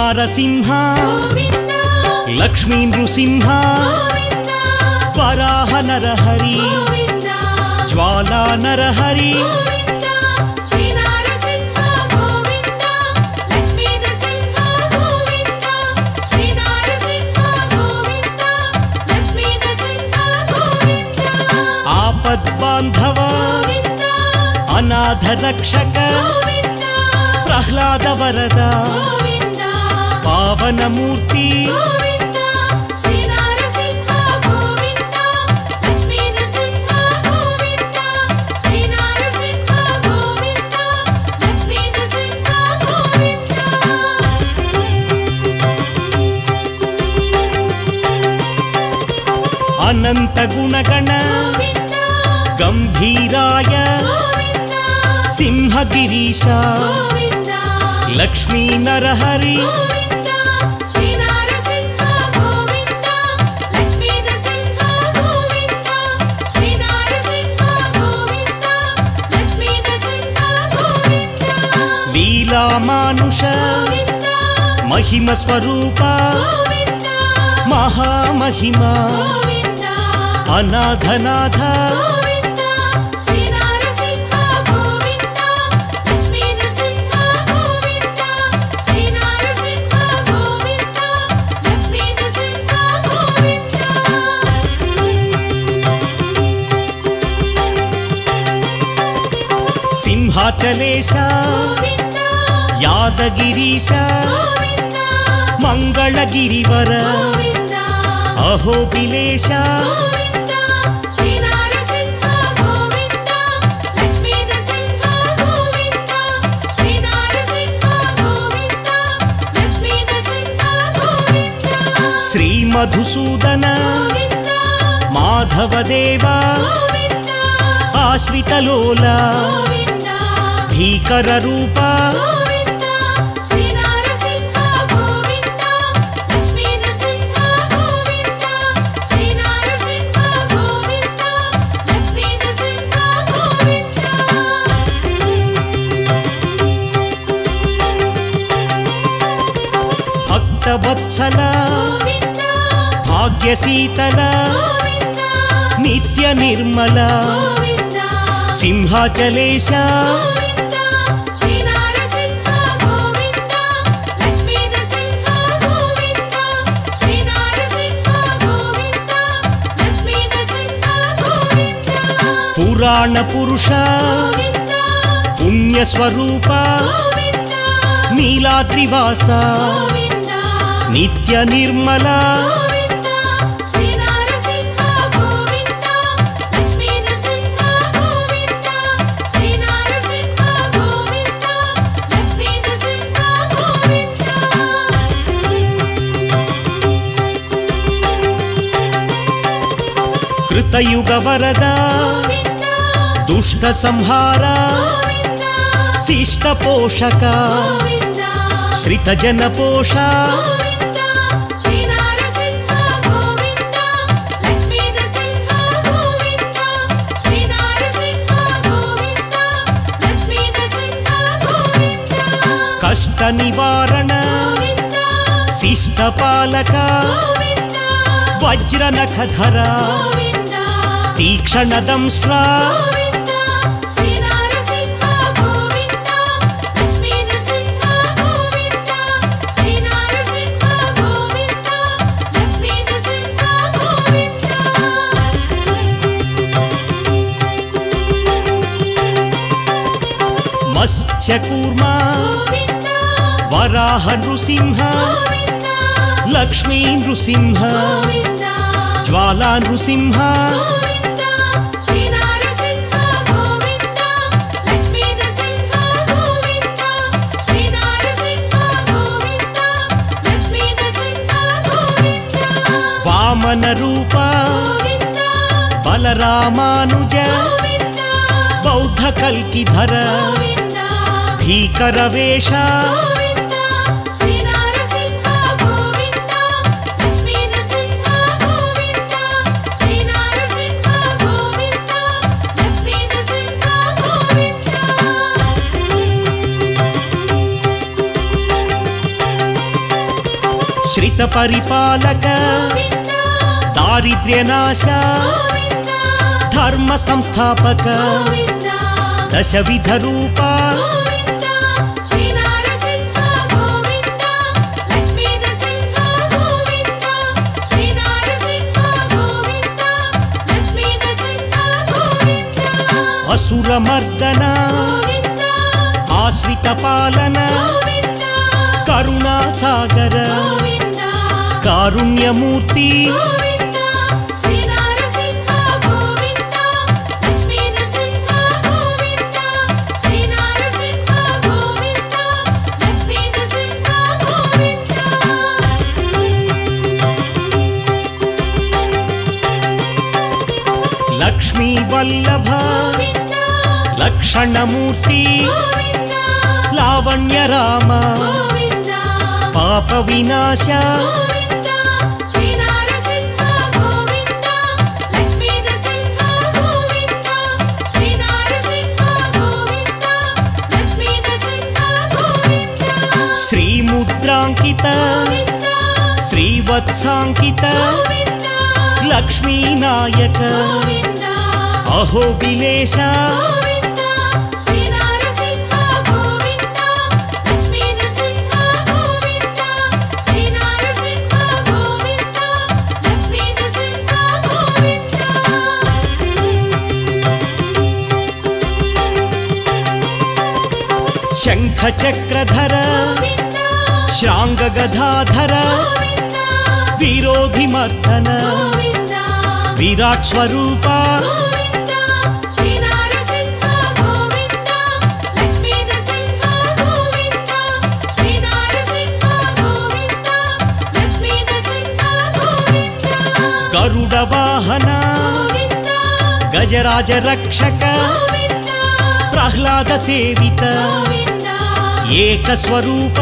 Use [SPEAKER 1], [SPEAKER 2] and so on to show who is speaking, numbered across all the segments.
[SPEAKER 1] నారసింహ లక్ష్మీ నృసింహ వరాహ నరహరి జ్వాలా నరహరి ఆపద్బాంధవ అనాథ రక్షక ప్రహ్లాద వరద పావనమూర్తి అనంత గుణగణ గంభీరాయ సింహగిరీశ లక్ష్మీ నరహరి లీలామానుష మహిమ స్వరూప మహామహిమ అనాథనాథ సింహాచలేశ యాదగిరీశ మంగళగిరివర అహోబిలేశ శ్రీ మధుసూదన మాధవదేవ ఆశ్రితలోల భీకర రూప భక్తవత్సల భాగ్యశీతల నిత్య నిర్మల సింహాచలేశ పురాణ పురుష పుణ్యస్వరూప నీలాద్రివాస నిత్య నిర్మల కృతయుగ వరద దుష్ట సంహార శిష్ట పోషక శ్రిత జన పోష కష్ట నివారణ శిష్ట పాలక వజ్ర నఖధర తీక్షణ దంష్ట్ర మత్స్యకూర్మ వరాహ నృసింహ లక్ష్మీ నృసింహ జ్వాలా నృసింహ వామన రూప బలరామానుజ బౌద్ధ కల్కిధర భీకర వేష దుష్ట పరిపాలక దారిద్ర్యనాశ ధర్మ సంస్థాపక దశవిధ రూప అసురమర్దన ఆశ్రిత పాలన కరుణా సాగర కారుణ్యమూర్తి లక్ష్మీ వల్లభ లక్షణమూర్తి లావణ్య రామ పాప వినాశ శ్రీముద్రాంకిత శ్రీవత్సాంకిత లక్ష్మీనాయక అహోబిలేశ శంఖ చక్రధర శ్రాంగ గదాధర విరోధి మర్దన విరాట్ స్వరూప గరుడ వాహన గజరాజ రక్షక ప్రహ్లాద సేవిత ఏక స్వరూప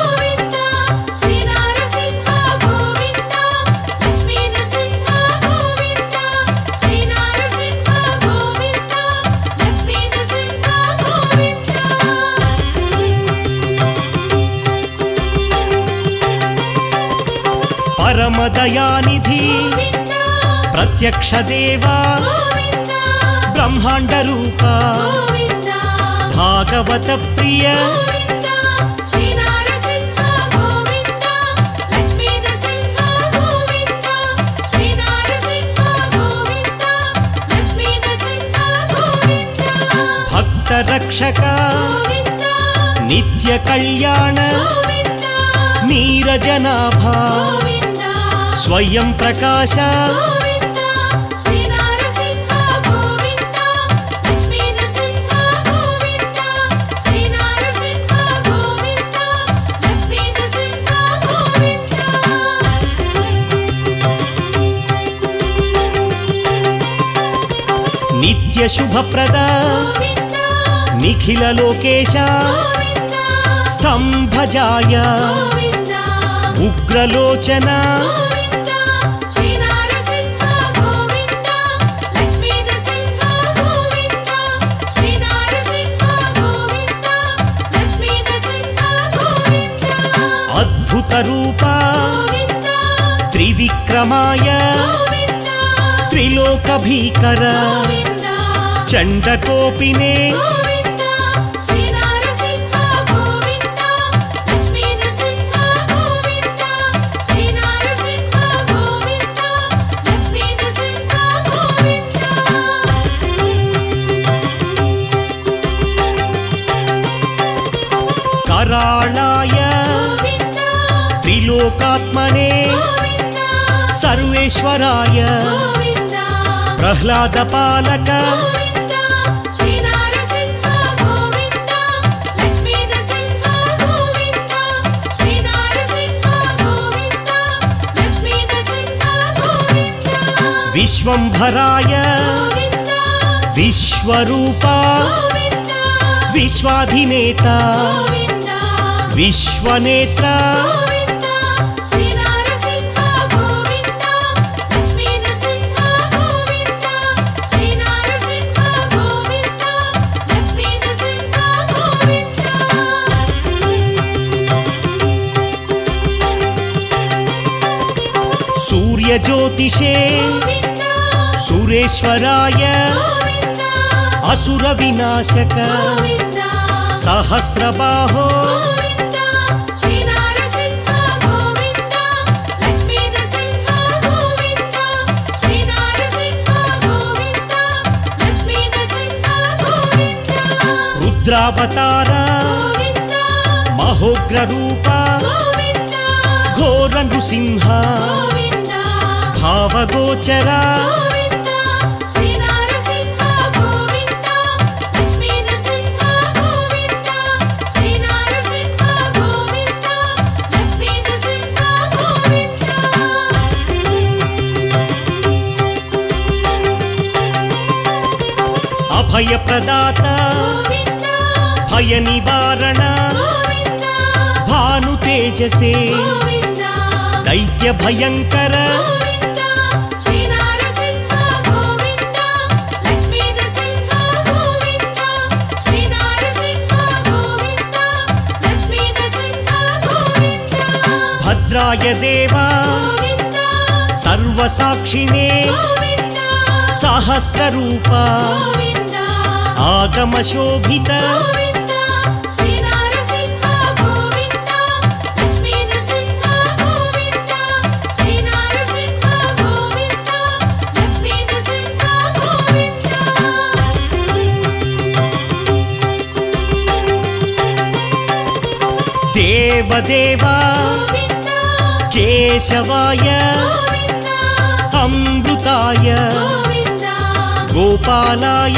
[SPEAKER 1] పరమదయానిధి ప్రత్యక్ష దేవా బ్రహ్మాండ రూప భాగవత ప్రియ భక్త రక్షక నిత్య కళ్యాణ నీరజనాభ స్వయం ప్రకాశ నిత్య శుభప్రద నిఖిల లోకేశ స్తంభజాయ ఉగ్రలోచన అద్భుత రూప త్రివిక్రమాయ త్రిలోక భీకర చండకోపినే कराळाय त्रिलोकात्मने सर्वेश्वराय प्रह्लाद पालक विश्वंभराय विश्वरूपा विश्वाधिनेता विश्वनेत्रा सूर्यज्योतिषे सुरेश्वराय असुरविनाशक सहस्रबाहो रुद्रावतार महोग्र रूप घोर नृसिंह भावगोचरा अभय प्रदाता भय निवारण भानु तेजसे दैत्य भयंकर भद्राय देवा सर्वसाक्षिणे सहस्ररूपा आगम शोभित देवदेवा केशवाय अमृताय गोपालाय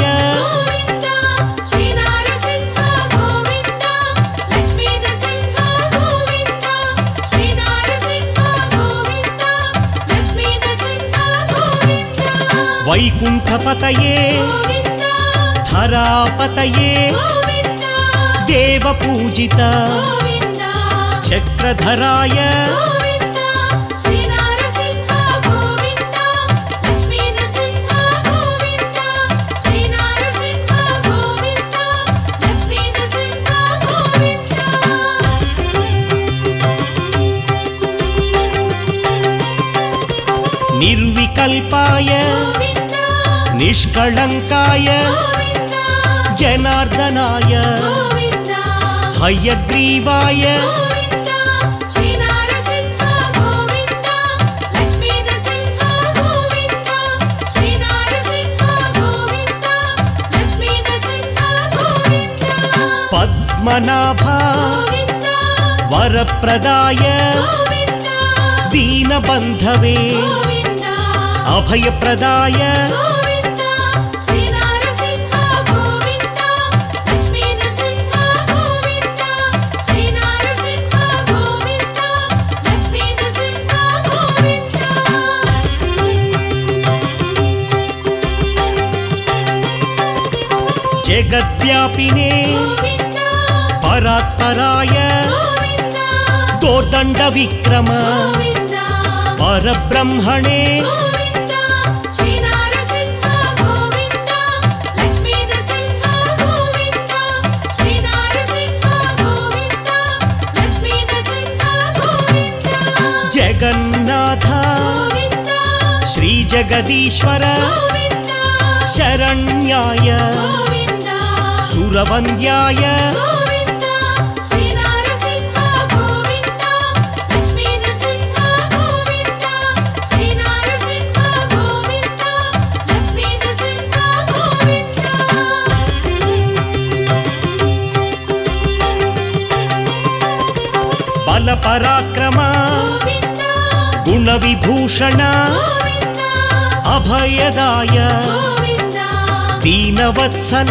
[SPEAKER 1] वैकुंठपतये धरापतये देवपूजिता चक्रधराय निर्विकल्पाय निष्कलंकाय जनार्दनाय हयग्रीवाय पद्मनाभ वरप्रदाय दीनबन्धवे अभयप्रदाय जगद्व्यापिने परात्पराय दोर्दण्ड विक्रम परब्रह्मणे जगन्नाथ श्री जगदीश्वर शरण्याय सुरवन्द्याय बल पराक्रम गुण विभूषण अभयदाय दीनवत्सल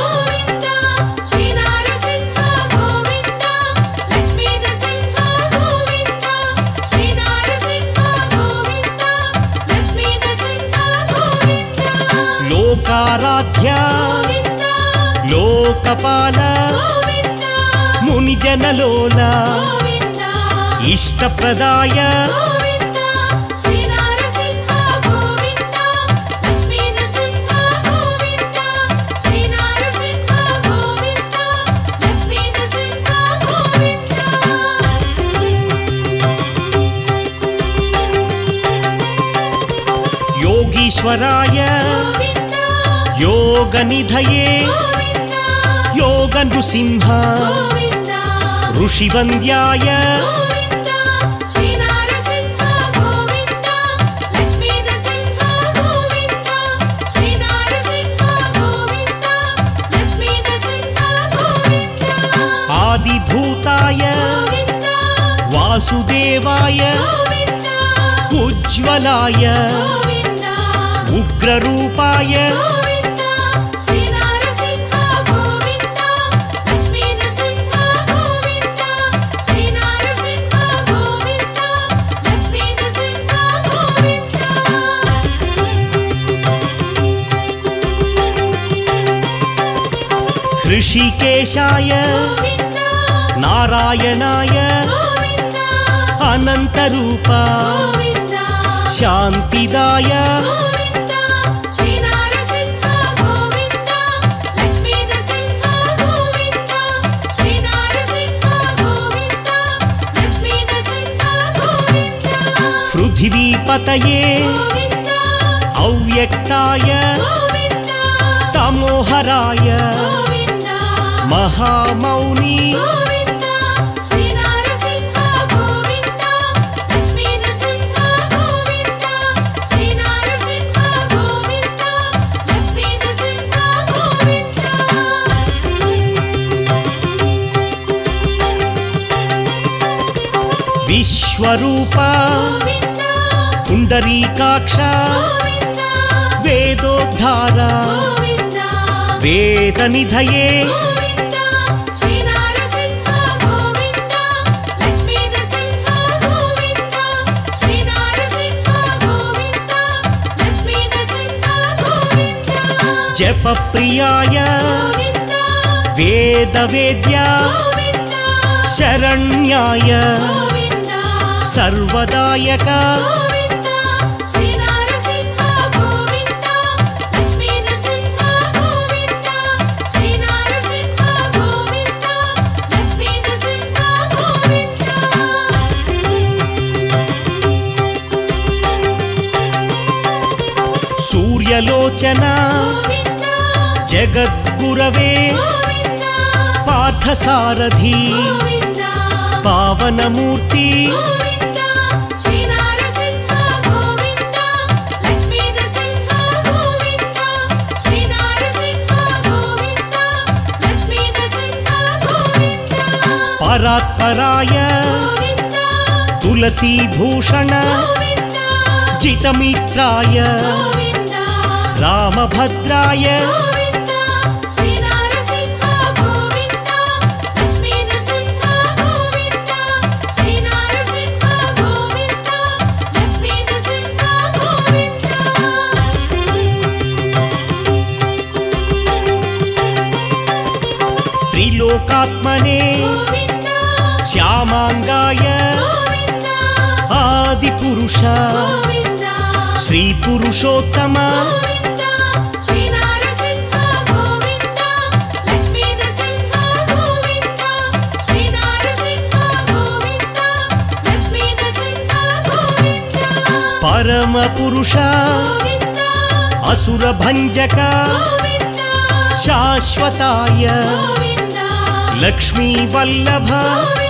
[SPEAKER 1] लोकाराध्य लोकपाल मुनिजनलोल इष्टप्रदाय योगीश्वराय योगनिधये योगनृसिंह ऋषिवन्द्याय आदिभूताय वासुदेवाय उज्ज्वलाय उग्ररूपाय ऋषिकेशाय नारायणाय अनन्तरूप शान्तिदाय पृथिवीपतये अव्यक्ताय तमोहराय महामौनी विश्वरूप पुंडरीकाक्ष वेदोद्धार वेदनिधये जपप्रियाय वेदवेद्या शरण्याय सर्वदायक सूर्यलोचना जगद्गुरवे पार्थसारथी पावनमूर्ति परात्पराय तुलसीभूषण जितमित्राय रामभद्राय त्रिलोकात्मने श्यामांगाय आदिपुरुष श्रीपुरुषोत्तम परमपुरुष असुरभञ्जक शाश्वताय लक्ष्मी वल्लभ